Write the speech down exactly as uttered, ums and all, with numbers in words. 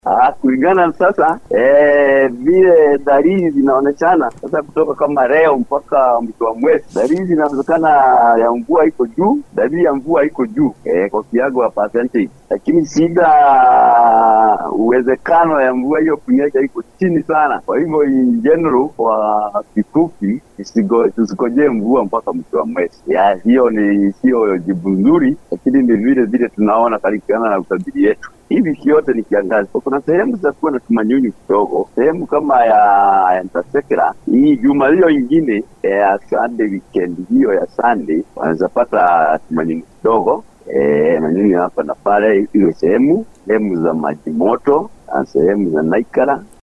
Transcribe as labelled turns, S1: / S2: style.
S1: Ah, kulingana sasa eh vile dalili zinaonekana sasa kutoka kama leo mpaka mwisho wa mwezi, dalili zinaonekana ya mvua iko juu, dalili ya mvua iko juu eh, kwa kiwango wa percentage, lakini shida uwezekano ya mvua hiyo kunyesha iko chini sana. Kwa hivyo in general kwa kifupi tusikojee mvua mpaka mwisho wa mwezi. Ya hiyo ni sio jibu nzuri, lakini ni vile vile tunaona kulingana na utabiri yetu. Hivi yote ni kiangazi. Kuna sehemu za kuwa na tumanyunyu kidogo, sehemu kama ya, ya Ntasekera hii juma hiyo ingine ya Sunday weekend hiyo ya Sunday wanaweza pata tumanyunyu kidogo eh manyunyu hapa na pale, hiyo sehemu sehemu za Maji Moto na sehemu za Naikara